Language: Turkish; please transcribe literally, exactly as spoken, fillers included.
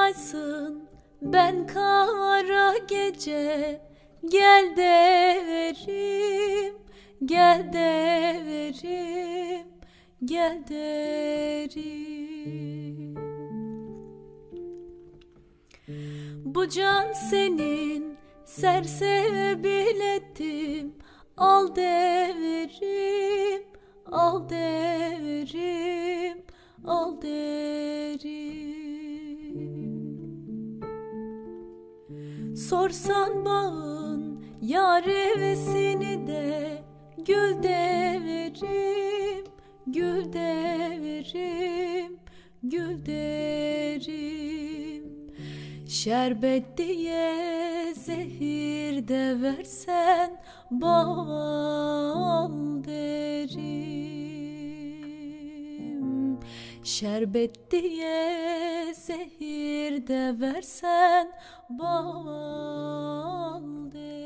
yaysın ben kara gece, gel de verim, gel de verim, gel derim. Bu can senin, sersebil ettim, al derim, al derim, al derim. Sorsan bağın yarevesini de, gül de verim, gül de verim, gül derim. Şerbet diye zehir de versen, bal derim. Şerbet diye zehir de versen, bal derim.